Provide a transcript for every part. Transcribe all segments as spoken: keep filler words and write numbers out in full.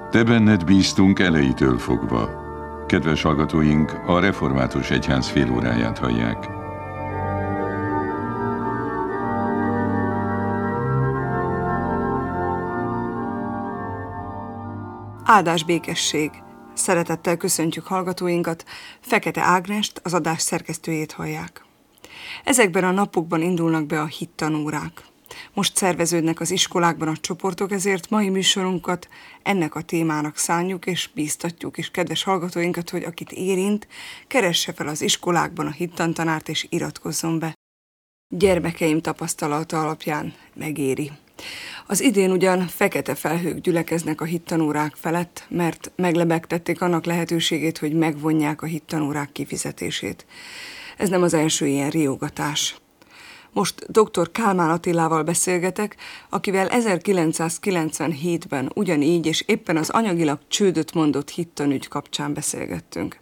Te benned bíztunk elejétől fogva. Kedves hallgatóink, a Református Egyház félóráját hallják. Áldás békesség! Szeretettel köszöntjük hallgatóinkat, Fekete Ágnest, az adás szerkesztőjét hallják. Ezekben a napokban indulnak be a hittanórák. Most szerveződnek az iskolákban a csoportok, ezért mai műsorunkat ennek a témának szánjuk, és bíztatjuk is kedves hallgatóinkat, hogy akit érint, keresse fel az iskolákban a hittantanárt és iratkozzon be. Gyermekeim tapasztalata alapján megéri. Az idén ugyan fekete felhők gyülekeznek a hittanórák felett, mert meglebegtették annak lehetőségét, hogy megvonják a hittanórák kifizetését. Ez nem az első ilyen riogatás. Most dr. Kálmán Attilával beszélgetek, akivel ezerkilencszázkilencvenhétben ugyanígy és éppen az anyagilag csődöt mondott hittanügy kapcsán beszélgettünk.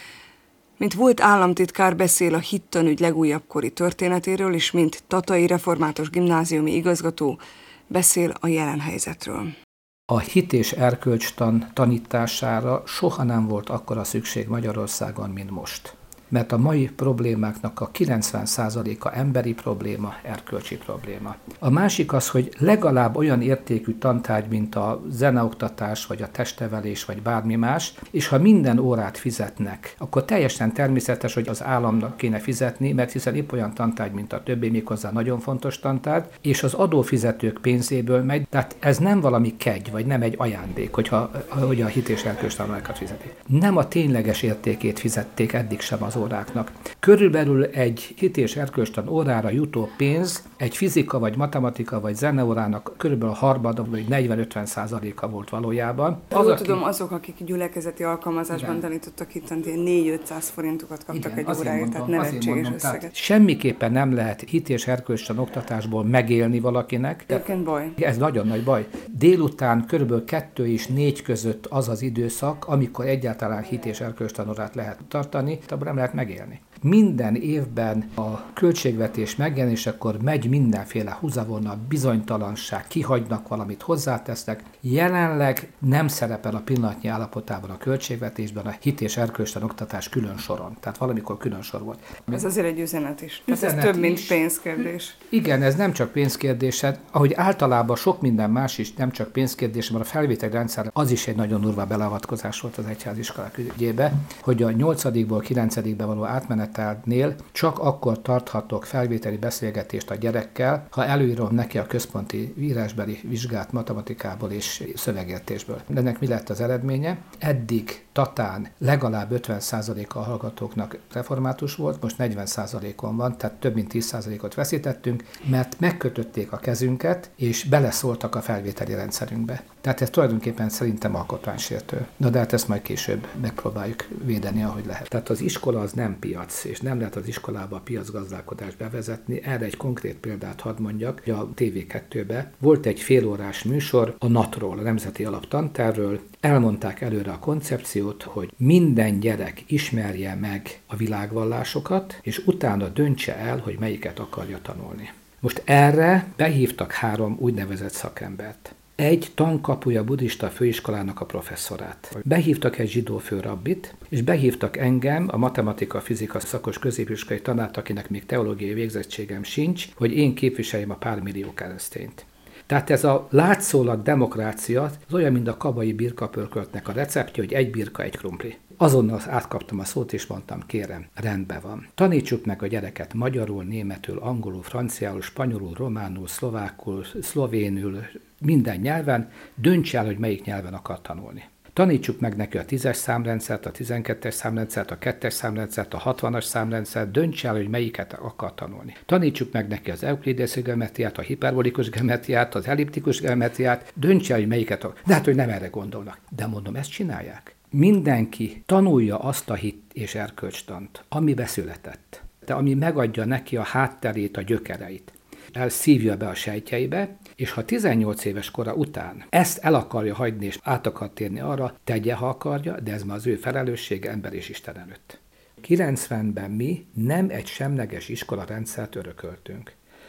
Mint volt államtitkár, beszél a hittanügy legújabb kori történetéről, és mint tatai református gimnáziumi igazgató beszél a jelen helyzetről. A hit és erkölcstan tanítására soha nem volt akkora szükség Magyarországon, mint most. Mert a mai problémáknak a kilencven százaléka emberi probléma, erkölcsi probléma. A másik az, hogy legalább olyan értékű tantárgy, mint a zeneoktatás, vagy a testnevelés, vagy bármi más, és ha minden órát fizetnek, akkor teljesen természetes, hogy az államnak kéne fizetni, mert hiszen épp olyan tantárgy, mint a többi, méghozzá nagyon fontos tantárgy, és az adófizetők pénzéből megy, tehát ez nem valami kegy, vagy nem egy ajándék, hogyha, hogy a hit és erkölcstanórákat fizetik. Nem a tényleges értékét fizették eddig sem az óráknak. Körülbelül egy hit és erkölcstan órára jutó pénz egy fizika, vagy matematika, vagy zeneórának körülbelül a harmada, vagy negyven-ötven százaléka volt valójában. Az, aki... tudom, azok, akik gyülekezeti alkalmazásban igen. tanítottak hittant, ilyen négy-ötszáz forintokat kaptak igen, egy óráért, tehát nevetséges összeget. Semmiképpen nem lehet hit és erkölcstan oktatásból megélni valakinek. Egyébként baj. Ez nagyon nagy baj. Délután körülbelül kettő és négy között az az időszak, amikor egyáltalán hit és erkölcstan órát lehet tartani, abban nem lehet megélni. Minden évben a költségvetés megjelenésekor megy mindenféle húzavona, bizonytalanság, kihagynak valamit, hozzátesznek. Jelenleg nem szerepel a pillanatnyi állapotában a költségvetésben a hit és erkölcstan oktatás külön soron. Tehát valamikor külön sor volt. Ez azért egy üzenet is. Tehát üzenet ez több, mint is. Pénzkérdés. Igen, ez nem csak pénzkérdés, ahogy általában sok minden más is nem csak pénzkérdés, mert a felvételi rendszer az is egy nagyon durva beleavatkozás volt az egyháziskolák ügyébe, hogy a nyolcadikból kilencedikbe való átmenet nél csak akkor tarthatok felvételi beszélgetést a gyerekkel, ha előírom neki a központi írásbeli vizsgát matematikából és szövegértésből. Ennek mi lett az eredménye? Eddig Tatán legalább ötven százaléka a hallgatóknak református volt, most negyven százalékon van, tehát több mint tíz százalékot veszítettünk, mert megkötötték a kezünket, és beleszóltak a felvételi rendszerünkbe. Tehát ez tulajdonképpen szerintem alkotmánysértő. Na de hát ezt majd később megpróbáljuk védeni, ahogy lehet. Tehát az iskola az nem piac, és nem lehet az iskolába a piacgazdálkodást bevezetni. Erre egy konkrét példát hadd mondjak, hogy a té vé kettőben volt egy félórás műsor a natról, a Nemzeti Alaptantervről. Elmondták előre a koncepciót, hogy minden gyerek ismerje meg a világvallásokat, és utána döntse el, hogy melyiket akarja tanulni. Most erre behívtak három úgynevezett szakembert. Egy tankapuja buddhista főiskolának a professzorát. Behívtak egy zsidó főrabbit, és behívtak engem, a matematika-fizika szakos középiskolai tanárt, akinek még teológiai végzettségem sincs, hogy én képviseljem a pár millió keresztényt. Tehát ez a látszólag demokrácia az olyan, mint a kabai birkapörköltnek a receptje, hogy egy birka, egy krumpli. Azonnal átkaptam a szót, és mondtam, kérem, rendben van. Tanítsuk meg a gyereket magyarul, németül, angolul, franciául, spanyolul, románul, szlovákul, szlovénül, minden nyelven, dönts el, hogy melyik nyelven akar tanulni. Tanítsuk meg neki a tízes számrendszert, a tizenkettes számrendszert, a kettes számrendszert, a hatvanas számrendszert, dönts el, hogy melyiket akar tanulni. Tanítsuk meg neki az euklidészi geometriát, a hiperbolikus geometriát, az elliptikus geometriát, dönts el, hogy melyiket akar. De hát, hogy nem erre gondolnak. De mondom, ezt csinálják. Mindenki tanulja azt a hit és erkölcstant, ami beszületett, de ami megadja neki a hátterét, a gyökereit. Elszívja be a sejtjeibe, és ha tizennyolc éves kora után ezt el akarja hagyni, és át akar térni arra, tegye, ha akarja, de ez már az ő felelőssége ember és Isten előtt. kilencvenben mi nem egy semleges iskolarendszert örököltünk,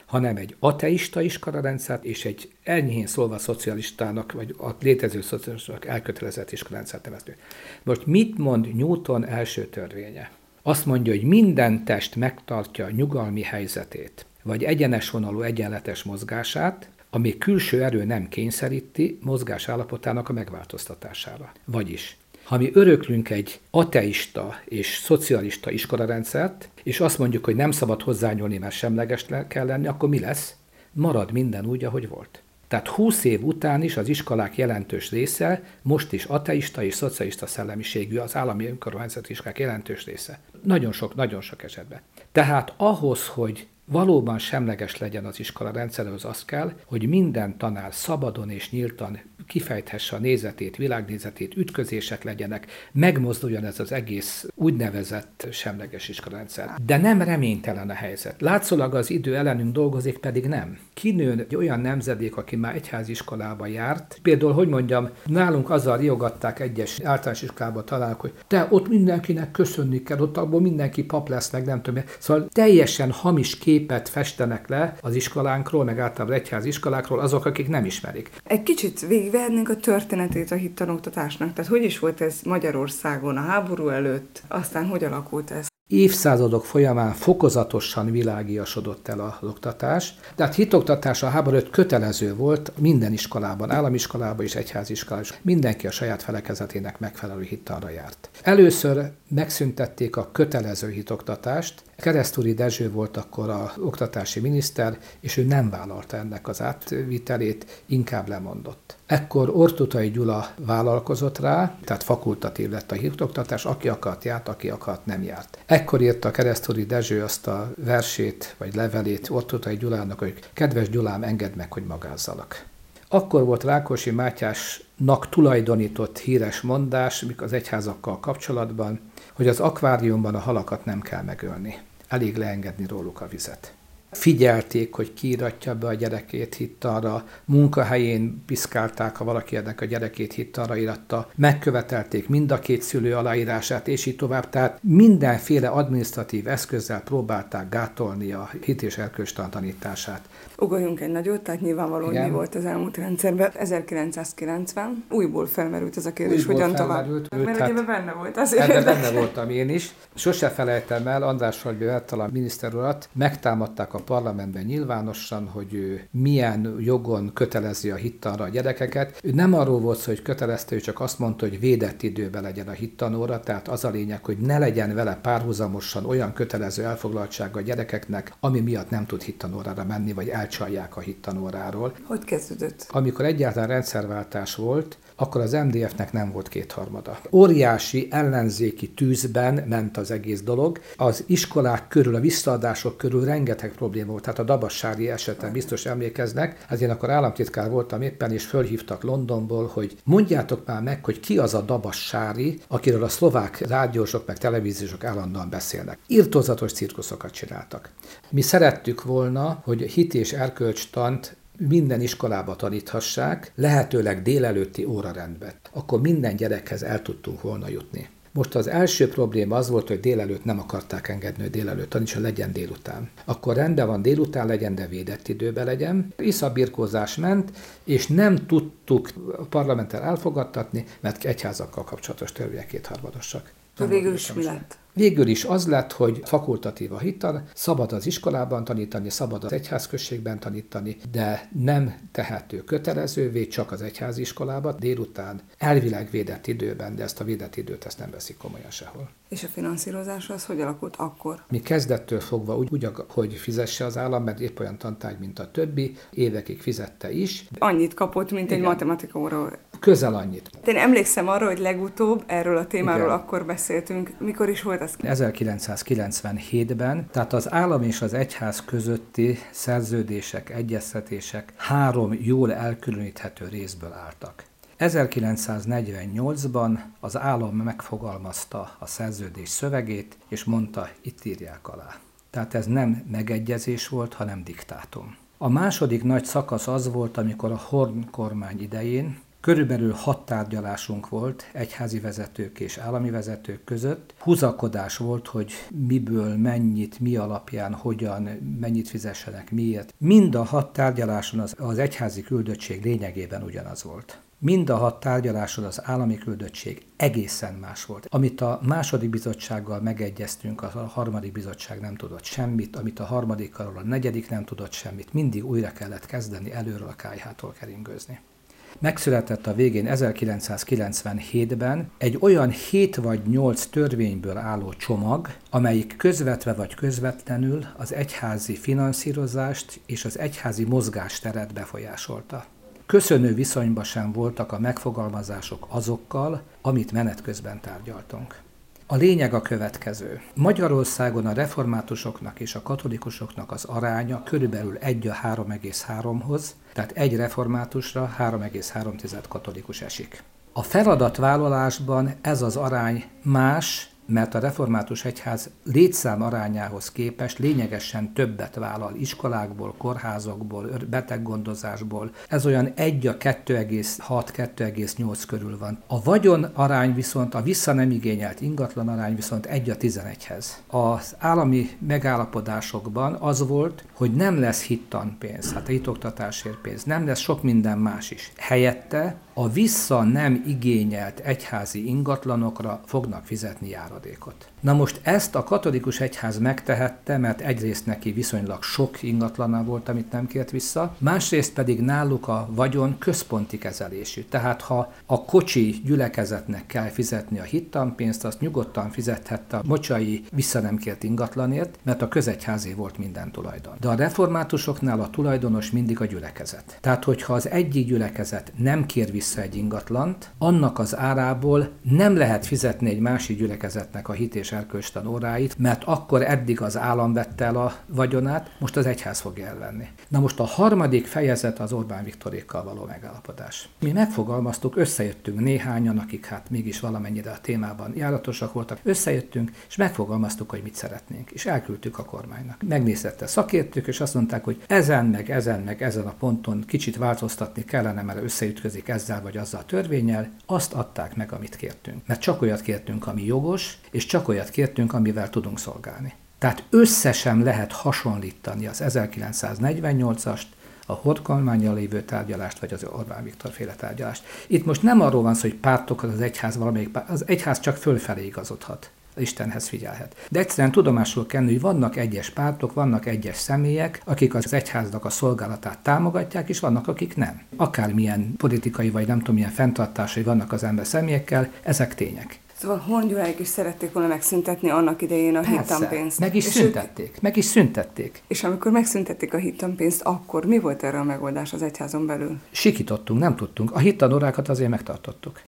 hanem egy ateista iskolarendszert és egy enyhén szólva szocialistának, vagy a létező szocialistának elkötelezett iskolarendszert neveztük. Most mit mond Newton első törvénye? Azt mondja, hogy minden test megtartja a nyugalmi helyzetét, vagy egyenes vonalú egyenletes mozgását, ami külső erő nem kényszeríti mozgás állapotának a megváltoztatására. Vagyis, ha mi öröklünk egy ateista és szocialista iskolarendszert, és azt mondjuk, hogy nem szabad hozzányúlni, mert semleges kell lenni, akkor mi lesz? Marad minden úgy, ahogy volt. Tehát húsz év után is az iskolák jelentős része most is ateista és szocialista szellemiségű, az állami önkormányzati iskolák jelentős része. Nagyon sok, nagyon sok esetben. Tehát ahhoz, hogy valóban semleges legyen az iskola rendszerhez, az kell, hogy minden tanár szabadon és nyíltan kifejthesse a nézetét, világnézetét, ütközések legyenek, megmozduljon ez az egész úgynevezett semleges iskolarendszer. De nem reménytelen a helyzet. Látszólag az idő ellenünk dolgozik, pedig nem. Kinő egy olyan nemzedék, aki már egyházi iskolába járt. Például, hogy mondjam, nálunk azzal riogatták egyes általános iskolában találok, hogy te ott mindenkinek köszönni kell, ott abból mindenki pap lesz, meg nem tudom. Szóval teljesen hamis képet festenek le az iskolánkról, meg általában az egyházi iskolákról azok, akik nem ismerik. Egy kicsit végigvehetnénk a történetét a hittanoktatásnak. Tehát hogy is volt ez Magyarországon a háború előtt, aztán hogy alakult ez? Évszázadok folyamán fokozatosan világiasodott el az oktatás. Tehát hitoktatás a háború előtt kötelező volt minden iskolában, államiskolában és egyháziskolában. Mindenki a saját felekezetének megfelelő hittanra járt. Először megszüntették a kötelező hitoktatást. Keresztúri Dezső volt akkor az oktatási miniszter, és ő nem vállalta ennek az átvitelét, inkább lemondott. Ekkor Ortutay Gyula vállalkozott rá, tehát fakultatív lett a hitoktatás, aki akart járt, aki akart nem járt. Ekkor írta Keresztúri Dezső azt a versét, vagy levelét Ortutay Gyulának, hogy kedves Gyulám, engedd meg, hogy magázzalak. Akkor volt Rákosi Mátyásnak tulajdonított híres mondás, az egyházakkal kapcsolatban, hogy az akváriumban a halakat nem kell megölni, elég leengedni róluk a vizet. Figyelték, hogy kiíratja be a gyerekét hittanra, munkahelyén piszkálták, ha valaki ennek a gyerekét hittanra íratta, megkövetelték mind a két szülő aláírását, és így tovább, tehát mindenféle adminisztratív eszközzel próbálták gátolni a hit és erkölcstalan tanítását. Ugorjunk egy nagyot, tehát nyilvánvaló, hogy mi volt az elmúlt rendszerben. ezerkilencszázkilencven újból felmerült ez a kérdés, újból hogyan tovább. Mert hát, ugye benne volt azért. Ebben benne voltam én is. Sose felejtem el, András Salby Bertalan miniszter urat megtámadták a parlamentben nyilvánosan, hogy ő milyen jogon kötelezi a hittanra a gyerekeket. Ő nem arról volt szó, hogy kötelezte, ő csak azt mondta, hogy védett időben legyen a hittanóra, tehát az a lényeg, hogy ne legyen vele párhuzamosan olyan kötelező elfoglaltsága a gyerekeknek, ami miatt nem tud hittanórára menni, vagy elcsalják a hittanóráról. Hogy kezdődött? Amikor egyáltalán rendszerváltás volt, akkor az em dé ef-nek nem volt kétharmada. Óriási ellenzéki tűzben ment az egész dolog. Az iskolák körül, a visszaadások körül rengeteg probléma volt. Tehát a Dabassári eseten biztos emlékeznek. Hát én akkor államtitkár voltam éppen, és fölhívtak Londonból, hogy mondjátok már meg, hogy ki az a Dabassári, akiről a szlovák rádiósok meg televíziósok állandóan beszélnek. Irtózatos cirkuszokat csináltak. Mi szerettük volna, hogy hit és erkölcstant minden iskolába taníthassák, lehetőleg délelőtti órarendben. Akkor minden gyerekhez el tudtunk volna jutni. Most az első probléma az volt, hogy délelőtt nem akarták engedni, hogy délelőtt tanítson, legyen délután. Akkor rendben van, délután legyen, de védett időben legyen. Iszabirkózás ment, és nem tudtuk a parlamenten elfogadtatni, mert egyházakkal kapcsolatos törvények kétharmadosak. Végül is mi lett? Végül is az lett, hogy fakultatív a hittan, szabad az iskolában tanítani, szabad az egyházközségben tanítani, de nem tehető kötelezővé, csak az egyházi iskolában, délután, elvileg védett időben, de ezt a védett időt ezt nem veszik komolyan sehol. És a finanszírozás az hogy alakult akkor? Mi kezdettől fogva úgy, úgy, hogy fizesse az állam, mert épp olyan tantárgy, mint a többi, évekig fizette is. Annyit kapott, mint Igen. egy matematika óra. Közel annyit. Én emlékszem arra, hogy legutóbb erről a témáról Igen. akkor beszéltünk. Mikor is volt ez? ezerkilencszázkilencvenhétben, tehát az állam és az egyház közötti szerződések, egyeztetések három jól elkülöníthető részből álltak. ezerkilencszáznegyvennyolcban az állam megfogalmazta a szerződés szövegét, és mondta, itt írják alá. Tehát ez nem megegyezés volt, hanem diktátum. A második nagy szakasz az volt, amikor a Horn kormány idején Körülbelül hat tárgyalásunk volt egyházi vezetők és állami vezetők között. Húzakodás volt, hogy miből, mennyit, mi alapján, hogyan, mennyit fizessenek, miért. Mind a hat tárgyaláson az, az egyházi küldöttség lényegében ugyanaz volt. Mind a hat tárgyaláson az állami küldöttség egészen más volt. Amit a második bizottsággal megegyeztünk, a harmadik bizottság nem tudott semmit, amit a harmadikkal a negyedik nem tudott semmit, mindig újra kellett kezdeni, előről a kályhától keringőzni. Megszületett a végén ezerkilencszázkilencvenhétben egy olyan hét vagy nyolc törvényből álló csomag, amelyik közvetve vagy közvetlenül az egyházi finanszírozást és az egyházi mozgásteret befolyásolta. Köszönő viszonyban sem voltak a megfogalmazások azokkal, amit menet közben tárgyaltunk. A lényeg a következő. Magyarországon a reformátusoknak és a katolikusoknak az aránya körülbelül egy a három egész háromhoz, tehát egy reformátusra három egész három katolikus esik. A feladatvállalásban ez az arány más, mert a református egyház létszám arányához képest lényegesen többet vállal iskolákból, kórházakból, beteggondozásból. Ez olyan egy a kettő egész hat kettő egész nyolc körül van. A vagyon arány viszont, a vissza nem igényelt ingatlan arány viszont egy a tizenegyhez. Az állami megállapodásokban az volt, hogy nem lesz hittanpénz, hát a hitoktatásért pénz, nem lesz sok minden más is. Helyette a vissza nem igényelt egyházi ingatlanokra fognak fizetni járadékot. Na most ezt a katolikus egyház megtehette, mert egyrészt neki viszonylag sok ingatlana volt, amit nem kért vissza, másrészt pedig náluk a vagyon központi kezelésű. Tehát ha a kocsi gyülekezetnek kell fizetni a hittanpénzt, azt nyugodtan fizethette a mocsai vissza nem kért ingatlanért, mert a közegyházé volt minden tulajdon. De a reformátusoknál a tulajdonos mindig a gyülekezet. Tehát hogyha az egyik gyülekezet nem kér vissza egy ingatlant, annak az árából nem lehet fizetni egy másik gyülekezetnek a hit és erkölcstan óráit, mert akkor eddig az állam vette el a vagyonát, most az egyház fogja elvenni. Na most a harmadik fejezet az Orbán Viktorékkal való megállapodás. Mi megfogalmaztuk, összejöttünk néhányan, akik hát mégis valamennyire a témában járatosak voltak, összejöttünk, és megfogalmaztuk, hogy mit szeretnénk, és elküldtük a kormánynak. Megnézette szakértők, és azt mondták, hogy ezen, meg ezen, meg ezen a ponton kicsit változtatni kellene, mert összeütközik ezzel vagy azzal a törvénnyel, azt adták meg, amit kértünk. Mert csak olyat kértünk, ami jogos, és csak olyat kértünk, amivel tudunk szolgálni. Tehát össze sem lehet hasonlítani az ezerkilencszáznegyvennyolcast, a Horthy-kormánnyal lévő tárgyalást, vagy az Orbán Viktor féle tárgyalást. Itt most nem arról van szó, hogy pártokat az egyház valamelyik párt, az egyház csak fölfelé igazodhat. Istenhez figyelhet. De egyszerűen tudomásul kell, hogy vannak egyes pártok, vannak egyes személyek, akik az egyháznak a szolgálatát támogatják, és vannak, akik nem. Akármilyen politikai vagy nem tudom, milyen fenntartásai vannak az ember személyekkel, ezek tények. Szóval Horn Gyuláék is szerették volna megszüntetni annak idején a hittanpénzt. meg is és szüntették, ők... meg is szüntették. És amikor megszüntették a hittanpénzt, akkor mi volt erre a megoldás az egyházon belül? Sikítottunk, nem tudtunk. A hittanórákat azért megtartottuk.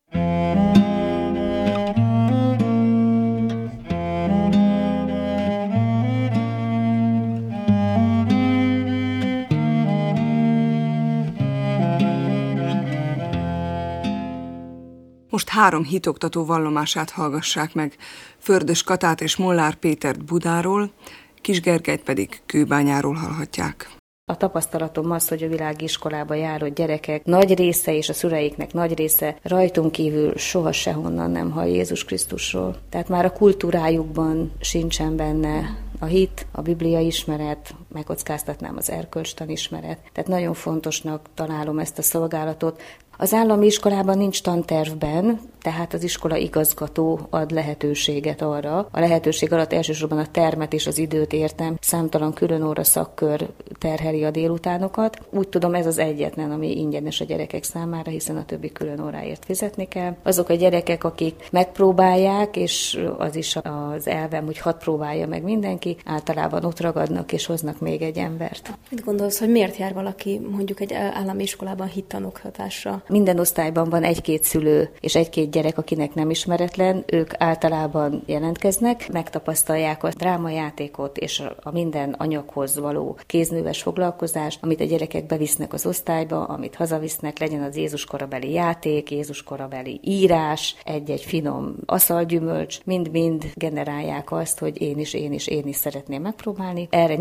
Most három hitoktató vallomását hallgassák meg, Fördös Katát és Molnár Pétert Budáról, Kis Gergelyt pedig Kőbányáról hallhatják. A tapasztalatom az, hogy a világi iskolába járó gyerekek nagy része és a szüleiknek nagy része rajtunk kívül soha sehonnan nem hall Jézus Krisztusról. Tehát már a kultúrájukban sincsen benne a hit, a Biblia ismeret, megkockáztatnám az erkölcstan ismeret. Tehát nagyon fontosnak találom ezt a szolgálatot. Az állami iskolában nincs tantervben, tehát az iskola igazgató ad lehetőséget arra. A lehetőség alatt elsősorban a termet és az időt értem, számtalan különóra szakkör terheli a délutánokat. Úgy tudom, ez az egyetlen, ami ingyenes a gyerekek számára, hiszen a többi különóráért fizetni kell. Azok a gyerekek, akik megpróbálják, és az is az elvem, hogy hadd próbálja meg mindenki, általában ott ragadnak és hoznak még egy embert. Mit gondolsz, hogy miért jár valaki mondjuk egy állami iskolában hittanoktatásra? Minden osztályban van egy-két szülő és egy-két gyerek, akinek nem ismeretlen, ők általában jelentkeznek, megtapasztalják a drámajátékot és a minden anyaghoz való kézműves foglalkozást, amit a gyerekek bevisznek az osztályba, amit hazavisznek, legyen az Jézus korabeli játék, Jézus korabeli írás, egy-egy finom aszalgyümölcs, mind-mind generálják azt, hogy én is, én is, én is szeretném megpróbálni. Erre nyitott vagyok.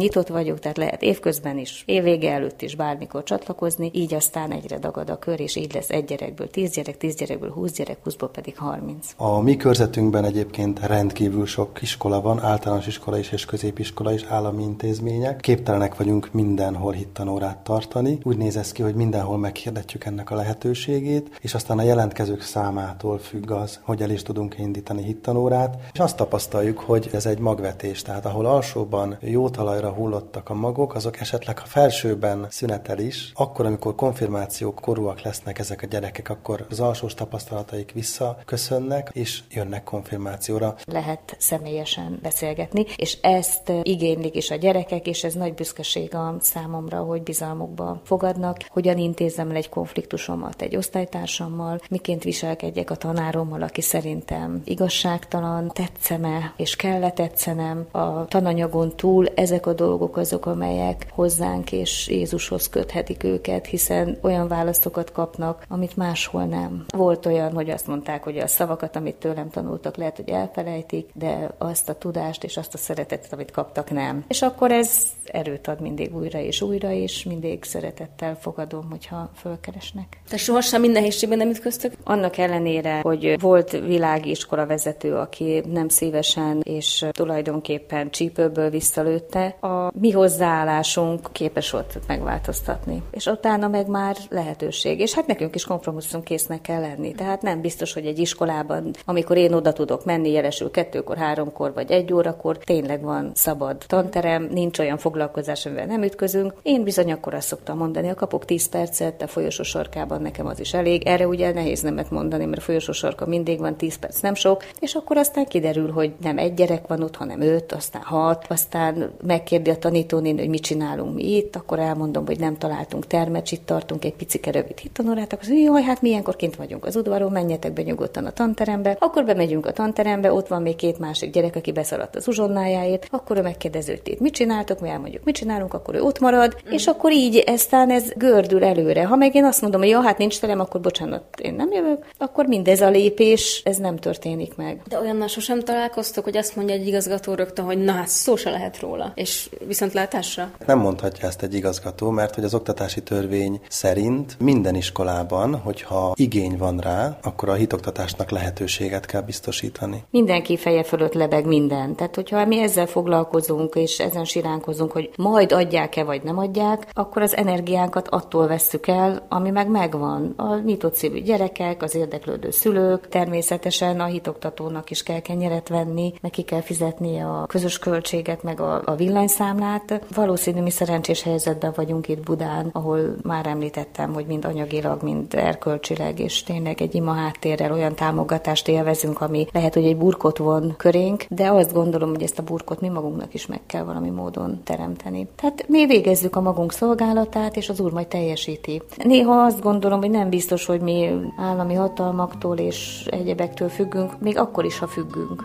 vagyok, tehát lehet évközben is, évvége előtt is bármikor csatlakozni, így aztán egyre dagad a kör, és így lesz egy gyerekből tíz gyerek, tíz gyerekből húsz gyerek, húszból pedig harminc. A mi körzetünkben egyébként rendkívül sok iskola van, általános iskola is és középiskola is, állami intézmények. Képtelenek vagyunk mindenhol hittanórát tartani. Úgy néz ez ki, hogy mindenhol meghirdetjük ennek a lehetőségét, és aztán a jelentkezők számától függ az, hogy el is tudunk indítani hittanórát. És azt tapasztaljuk, hogy ez egy magvetés, tehát ahol alsóban jó talajra hullottak a magok, azok esetleg, ha felsőben szünetel is, akkor, amikor konfirmációk korúak lesznek ezek a gyerekek, akkor az alsós tapasztalataik visszaköszönnek, és jönnek konfirmációra. Lehet személyesen beszélgetni, és ezt igénylik is a gyerekek, és ez nagy büszkeség a számomra, hogy bizalmukba fogadnak, hogyan intézem le egy konfliktusomat egy osztálytársammal, miként viselkedjek a tanárommal, aki szerintem igazságtalan, tetszem-e, és kell-e tetszenem. A tananyagon túl ezek a dolgok azok, amelyek hozzánk és Jézushoz köthetik őket, hiszen olyan válaszokat kapnak, amit máshol nem. Volt olyan, hogy azt mondták, hogy a szavakat, amit tőlem tanultak, lehet, hogy elfelejtik, de azt a tudást és azt a szeretetet, amit kaptak, nem. És akkor ez erőt ad mindig újra és újra, és mindig szeretettel fogadom, hogyha fölkeresnek. Te sohasem minden nehézségben nem ütköztök? Annak ellenére, hogy volt világi iskola vezető, aki nem szívesen és tulajdonképpen csípőből visszalőtte, a mi hozzáállásunk képes volt megváltoztatni. És utána meg már lehetőség. És hát nekünk is kompromisszumkésznek kell lenni. Tehát nem biztos, hogy egy iskolában, amikor én oda tudok menni jelesül kettőkor, háromkor vagy egy órakor, tényleg van szabad tanterem, nincs olyan foglalkozás, amivel nem ütközünk. Én bizony akkor azt szoktam mondani, ha kapok tíz percet, a folyosó sarkában nekem az is elég. Erre ugye nehéz nemet mondani, mert a folyosó sarka mindig van, tíz perc nem sok, és akkor aztán kiderül, hogy nem egy gyerek van ott, hanem öt, aztán hat, aztán megkérdi a tanítónéni, hogy mit csinálunk mi itt, akkor elmondom, hogy nem találtunk termet, itt tartunk egy picike rövid hittanórát, akkor mondja, jaj, hát milyenkor kint vagyunk az udvaron, menjetek be nyugodtan a tanterembe, akkor bemegyünk a tanterembe, ott van még két másik gyerek, aki beszaladt az uzsonnájáért, akkor ő megkérdezi, hogy itt mit csináltok, mi elmondjuk, mit csinálunk, akkor ő ott marad, mm. és akkor így aztán ez gördül előre. Ha meg én azt mondom, hogy ja, hát nincs terem, akkor bocsánat, én nem jövök, akkor mindez a lépés, ez nem történik meg. De olyannal sosem találkoztok, hogy azt mondja egy igazgató rögtön, hogy na hát szó se lehet róla, és viszontlátásra? Nem mondhatja ezt egy igazgató, mert hogy az oktatási törvény szerint minden iskolában, hogyha igény van rá, akkor a hitoktatásnak lehetőséget kell biztosítani. Mindenki feje fölött lebeg minden. Tehát, hogyha mi ezzel foglalkozunk, és ezen siránkozunk, hogy majd adják-e, vagy nem adják, akkor az energiánkat attól vesszük el, ami meg megvan. A nyitott szívű gyerekek, az érdeklődő szülők, természetesen a hitoktatónak is kell kenyeret venni, neki kell fizetni a közös költséget, meg a, a villanyszámlát. Valószínű, mi szerencsés helyzetben vagyunk itt Budán, ahol már említettem, hogy mind anyagilag, mind erkölcsileg, és tényleg egy ima háttérrel olyan támogatást élvezünk, ami lehet, hogy egy burkot von körénk, de azt gondolom, hogy ezt a burkot mi magunknak is meg kell valami módon teremteni. Tehát mi végezzük a magunk szolgálatát, és az Úr majd teljesíti. Néha azt gondolom, hogy nem biztos, hogy mi állami hatalmaktól és egyebektől függünk, még akkor is, ha függünk.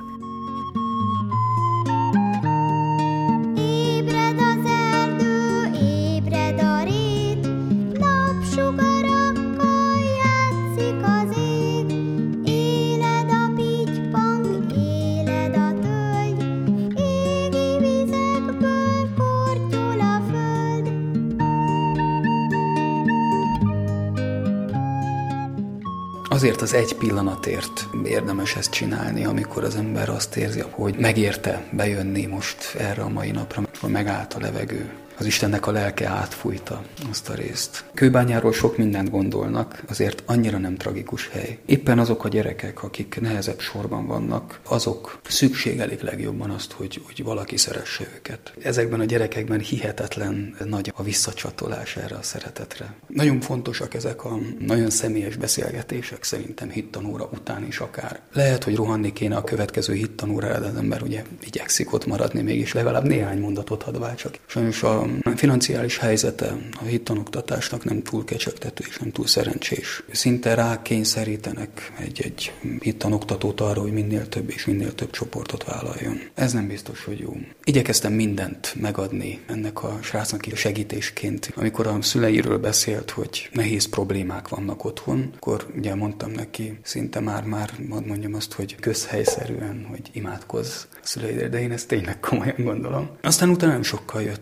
Azért az egy pillanatért érdemes ezt csinálni, amikor az ember azt érzi, hogy megérte bejönni most erre a mai napra, amikor megállt a levegő. Az Istennek a lelke átfújta azt a részt. Kőbányáról sok mindent gondolnak, azért annyira nem tragikus hely. Éppen azok a gyerekek, akik nehezebb sorban vannak, azok szükségelik legjobban azt, hogy, hogy valaki szeresse őket. Ezekben a gyerekekben hihetetlen nagy a visszacsatolás erre a szeretetre. Nagyon fontosak ezek a nagyon személyes beszélgetések, szerintem hittanóra után is akár. Lehet, hogy rohanni kéne a következő hittanórára, de az ember ugye igyekszik ott maradni, mégis legalább néhány mondatot hadd váltsak. Sajnos a A financiális helyzete a hittanoktatásnak nem túl kecsegtető és nem túl szerencsés. Szinte rákényszerítenek egy-egy hittanoktatót arra, hogy minél több és minél több csoportot vállaljon. Ez nem biztos, hogy jó. Igyekeztem mindent megadni ennek a srácnak is segítésként. Amikor a szüleiről beszélt, hogy nehéz problémák vannak otthon, akkor ugye mondtam neki szinte már-már, mondjam azt, hogy közhelyszerűen, hogy imádkozz a szüleidre, de én ezt tényleg komolyan gondolom. Aztán utána nem sokkal jött a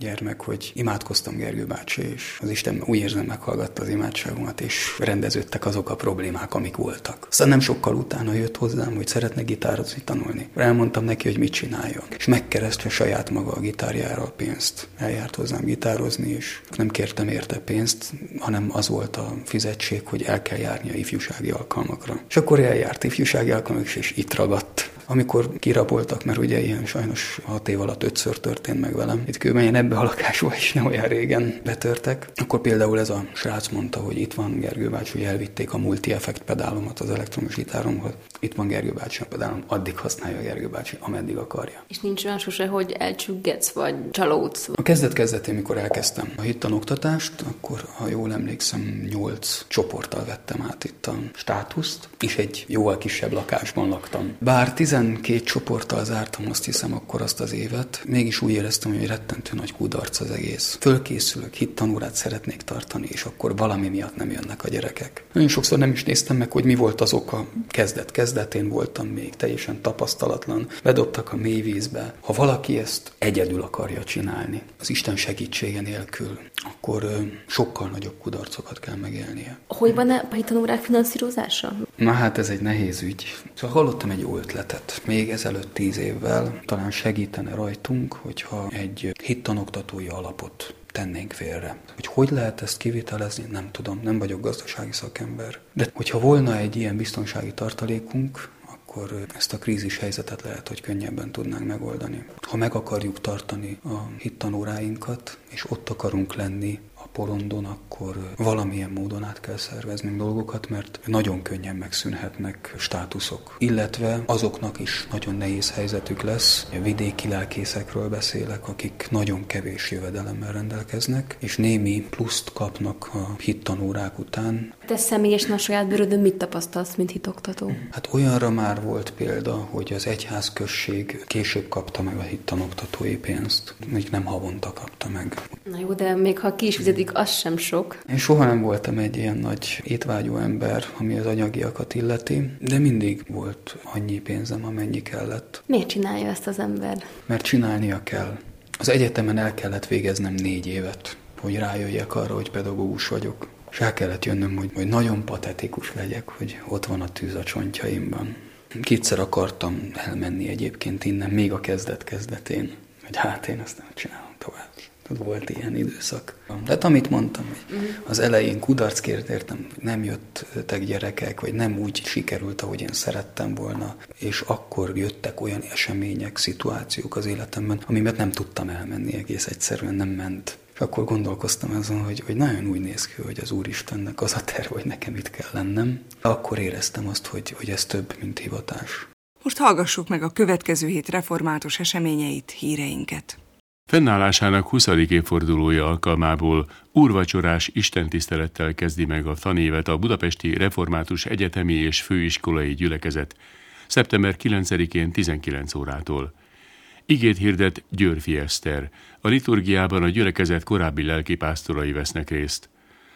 gyermek, hogy imádkoztam Gergő bácsi, és az Isten úgy érzem meghallgatta az imádságomat, és rendeződtek azok a problémák, amik voltak. Aztán nem sokkal utána jött hozzám, hogy szeretne gitározni, tanulni. Elmondtam neki, hogy mit csináljon. És megkeresztve saját maga a gitárjára a pénzt. Eljárt hozzám gitározni, és nem kértem érte pénzt, hanem az volt a fizetség, hogy el kell járni a ifjúsági alkalmakra. És akkor eljárt ifjúsági alkalmak, és itt ragadt. Amikor kiraboltak, mert ugye ilyen sajnos hat év alatt ötször történt meg velem. Itt kőmelyen ebbe a lakásba is nem olyan régen betörtek. Akkor például ez a srác mondta, hogy itt van Gergő bácsi, hogy elvitték a multi-effekt pedálomat az elektromos gitáromhoz. Itt van Gergő bácsi a pedálom, addig használja Gergő bácsi, ameddig akarja. És nincs olyan sose, hogy elcsüggetsz, vagy csalódsz? A kezdet-kezdetén, mikor elkezdtem a hittanoktatást, akkor, ha jól emlékszem, nyolc csoporttal vettem át itt a státuszt, és egy jóval kisebb lakásban laktam. Bár tizenkét csoporttal zártam, azt hiszem, akkor azt az évet, mégis úgy éreztem, hogy rettentő nagy kudarc az egész. Fölkészülök, hittanórát szeretnék tartani, és akkor valami miatt nem jönnek a gyerekek. Nagyon sokszor nem is néztem meg, hogy mi volt az oka. Kezdet-kezdetén voltam még teljesen tapasztalatlan, bedobtak a mély vízbe. Ha valaki ezt egyedül akarja csinálni, az Isten segítsége nélkül, akkor ö, sokkal nagyobb kudarcokat kell megélnie. Hogy van a hittanórák finanszírozása? Na hát ez egy nehéz ügy. Szóval hallottam egy jó ötletet. Még ezelőtt tíz évvel talán segítene rajtunk, hogyha egy hittanoktatói alapot tennénk félre. Hogy hogy lehet ezt kivitelezni, nem tudom, nem vagyok gazdasági szakember. De hogyha volna egy ilyen biztonsági tartalékunk, akkor ezt a krízis helyzetet lehet, hogy könnyebben tudnánk megoldani. Ha meg akarjuk tartani a hittanóráinkat, és ott akarunk lenni a porondon, akkor valamilyen módon át kell szervezni dolgokat, mert nagyon könnyen megszűnhetnek státuszok. Illetve azoknak is nagyon nehéz helyzetük lesz. A vidéki lelkészekről beszélek, akik nagyon kevés jövedelemmel rendelkeznek, és némi pluszt kapnak a hittanórák után. Te személyesen a saját bőrödön mit tapasztalsz, mint hitoktató? Hát olyanra már volt példa, hogy az egyházközség később kapta meg a hittanoktatói pénzt, még nem havonta kapta meg. Na jó, de még ha ki is fizetik, az sem sok. Én soha nem voltam egy ilyen nagy étvágyú ember, ami az anyagiakat illeti, de mindig volt annyi pénzem, amennyi kellett. Miért csinálja ezt az ember? Mert csinálnia kell. Az egyetemen el kellett végeznem négy évet, hogy rájöjjek arra, hogy pedagógus vagyok. És el kellett jönnöm, hogy, hogy nagyon patetikus legyek, hogy ott van a tűz a csontjaimban. Kétszer akartam elmenni egyébként innen, még a kezdet-kezdetén, hogy hát én ezt nem csinálom tovább. Volt ilyen időszak. De hát amit mondtam, hogy az elején kudarcként értem, nem jöttek gyerekek, vagy nem úgy sikerült, ahogy én szerettem volna, és akkor jöttek olyan események, szituációk az életemben, amiben nem tudtam elmenni, egész egyszerűen nem ment. És akkor gondolkoztam azon, hogy, hogy nagyon úgy néz ki, hogy az Úristennek az a terv, hogy nekem itt kell lennem. Akkor éreztem azt, hogy, hogy ez több, mint hivatás. Most hallgassuk meg a következő hét református eseményeit, híreinket. Fennállásának huszadik évfordulója alkalmából úrvacsorás istentisztelettel kezdi meg a tanévet a Budapesti Református Egyetemi és Főiskolai Gyülekezet szeptember kilencedikén tizenkilenc órától. Igét hirdet Győrfi Eszter. A liturgiában a gyülekezet korábbi lelkipásztorai vesznek részt.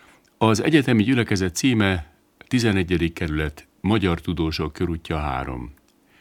Az egyetemi gyülekezet címe tizennegyedik kerület, Magyar Tudósok körútja három.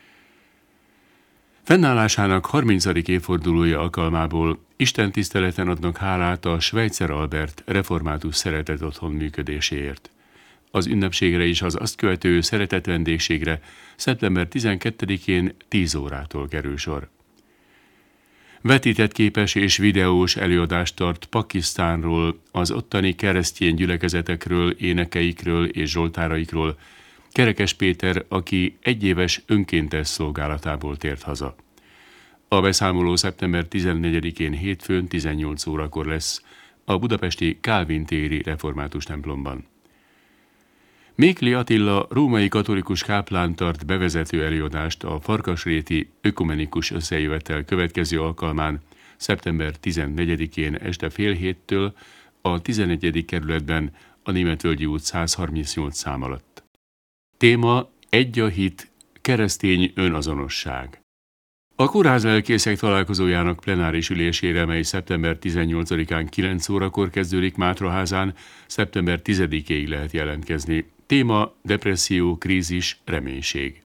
Fennállásának harmincadik évfordulója alkalmából istentiszteleten adnak hálát a Schweitzer Albert református szeretet otthon működéséért. Az ünnepségre és az azt követő szeretett vendégségre szeptember tizenkettedikén tíz órától kerül sor. Vetített képes és videós előadást tart Pakisztánról, az ottani keresztény gyülekezetekről, énekeikről és zsoltáraikról Kerekes Péter, aki egyéves önkéntes szolgálatából tért haza. A beszámoló szeptember tizennegyedikén hétfőn tizennyolc órakor lesz a budapesti Kálvin téri református templomban. Mékli Attila római katolikus káplán tart bevezető előadást a Farkasréti ökumenikus összejövetel következő alkalmán szeptember tizennegyedikén este fél héttől a tizennegyedik kerületben a Németvölgyi út száz harmincnyolc szám alatt. Téma egy a hit, keresztény önazonosság. A kórházlelkészek találkozójának plenáris ülésére, mely szeptember tizennyolcadikán kilenc órakor kezdődik Mátraházán, szeptember tizedikéig lehet jelentkezni. Téma depresszió, krízis, reménység.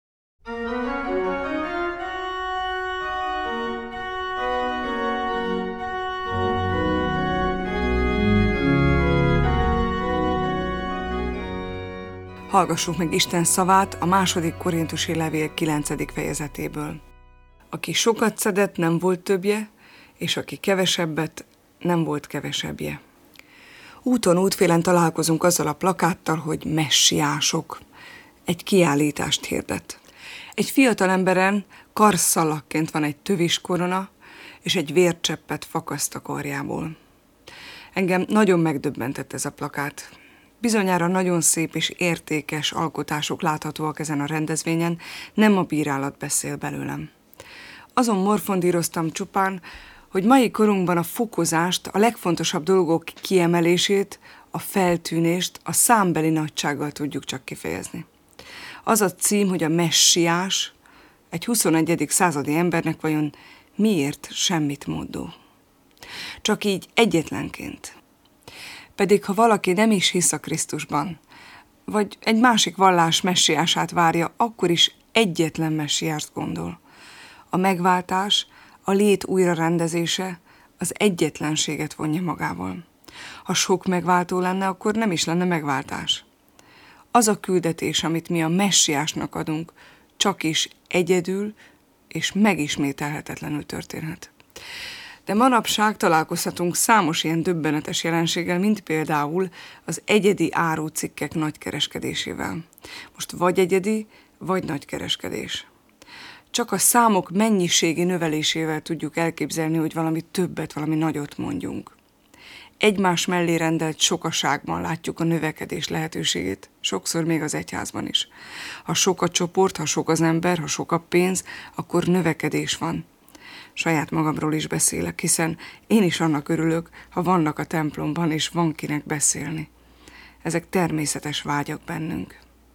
Hallgassuk meg Isten szavát a második Korintusi levél kilencedik fejezetéből. Aki sokat szedett, nem volt többje, és aki kevesebbet, nem volt kevesebbje. Úton útfélen találkozunk azzal a plakáttal, hogy messiások. Egy kiállítást hirdet. Egy fiatal emberen karszalagként van egy tövis korona, és egy vércseppet fakaszt a karjából. Engem nagyon megdöbbentett ez a plakát. Bizonyára nagyon szép és értékes alkotások láthatóak ezen a rendezvényen, nem a bírálat beszél belőlem. Azon morfondíroztam csupán, hogy mai korunkban a fokozást, a legfontosabb dolgok kiemelését, a feltűnést a számbeli nagysággal tudjuk csak kifejezni. Az a cím, hogy a messiás egy huszonegyedik századi embernek vajon miért semmit módó. Csak így egyetlenként. Pedig ha valaki nem is hisz a Krisztusban, vagy egy másik vallás messiását várja, akkor is egyetlen messiást gondol. A megváltás, a lét újrarendezése az egyetlenséget vonja magával. Ha sok megváltó lenne, akkor nem is lenne megváltás. Az a küldetés, amit mi a messiásnak adunk, csak is egyedül és megismételhetetlenül történhet. De manapság találkozhatunk számos ilyen döbbenetes jelenséggel, mint például az egyedi árucikkek nagykereskedésével. Most vagy egyedi, vagy nagykereskedés. Csak a számok mennyiségi növelésével tudjuk elképzelni, hogy valami többet, valami nagyot mondjunk. Egymás mellé rendelt sokaságban látjuk a növekedés lehetőségét, sokszor még az egyházban is. Ha sok a csoport, ha sok az ember, ha sok a pénz, akkor növekedés van. Saját magamról is beszélek, hiszen én is annak örülök, ha vannak a templomban, és van kinek beszélni. Ezek természetes vágyak bennünk.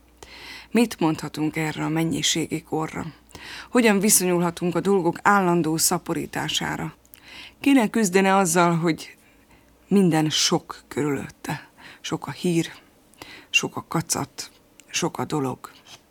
Mit mondhatunk erre a mennyiségi korra? Hogyan viszonyulhatunk a dolgok állandó szaporítására? Kinek küzdene azzal, hogy minden sok körülötte? Sok a hír, sok a kacat, sok a dolog.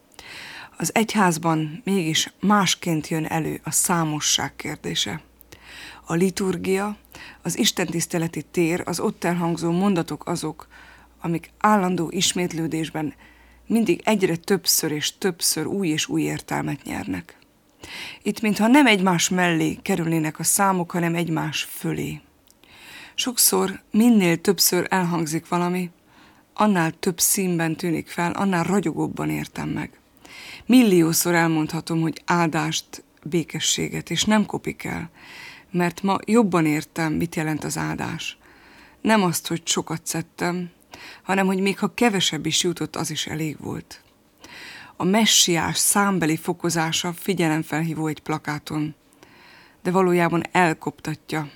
Az egyházban mégis másként jön elő a számosság kérdése. A liturgia, az istentiszteleti tér, az ott elhangzó mondatok azok, amik állandó ismétlődésben mindig egyre többször és többször új és új értelmet nyernek. Itt mintha nem egymás mellé kerülnének a számok, hanem egymás fölé. Sokszor minél többször elhangzik valami, annál több színben tűnik fel, annál ragyogóbban értem meg. Milliószor elmondhatom, hogy áldást, békességet, és nem kopik el, mert ma jobban értem, mit jelent az áldás. Nem azt, hogy sokat szedtem, hanem hogy még ha kevesebb is jutott, az is elég volt. A messiás számbeli fokozása figyelemfelhívó egy plakáton, de valójában elkoptatja,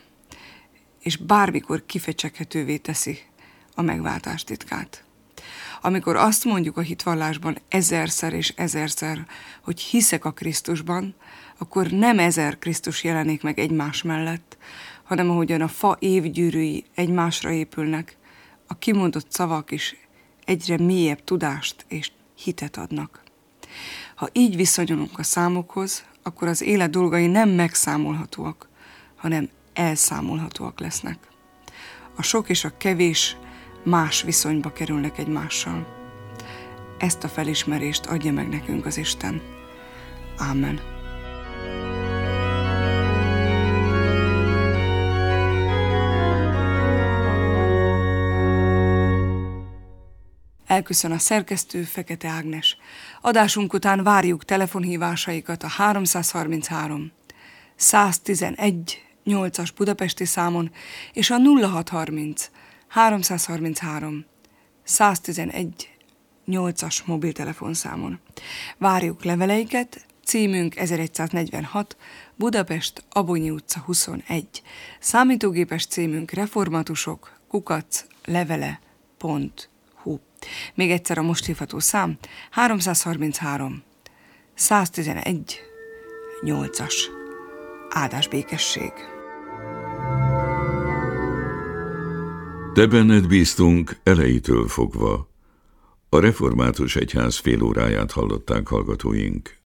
és bármikor kifecseghetővé teszi a megváltás titkát. Amikor azt mondjuk a hitvallásban ezerszer és ezerszer, hogy hiszek a Krisztusban, akkor nem ezer Krisztus jelenik meg egymás mellett, hanem ahogyan a fa évgyűrűi egymásra épülnek, a kimondott szavak is egyre mélyebb tudást és hitet adnak. Ha így viszonyulunk a számokhoz, akkor az élet dolgai nem megszámolhatóak, hanem elszámolhatóak lesznek. A sok és a kevés más viszonyba kerülnek egymással. Ezt a felismerést adja meg nekünk az Isten. Ámen. Elköszön a szerkesztő, Fekete Ágnes. Adásunk után várjuk telefonhívásaikat a háromszázharminchárom száztizenegy nyolcas budapesti számon és a nulla hatszázharminc háromszázharminchárom száztizenegy nyolcas mobiltelefonszámon. Várjuk leveleiket, címünk ezeregyszáznegyvenhat, Budapest, Abonyi utca huszonegy. Számítógépes címünk reformatusok kukac levele pont hu. Még egyszer a most hívható szám háromszázharminchárom száztizenegy nyolcas. Áldás békesség! Te benned bíztunk elejétől fogva. A Református Egyház fél óráját hallották hallgatóink.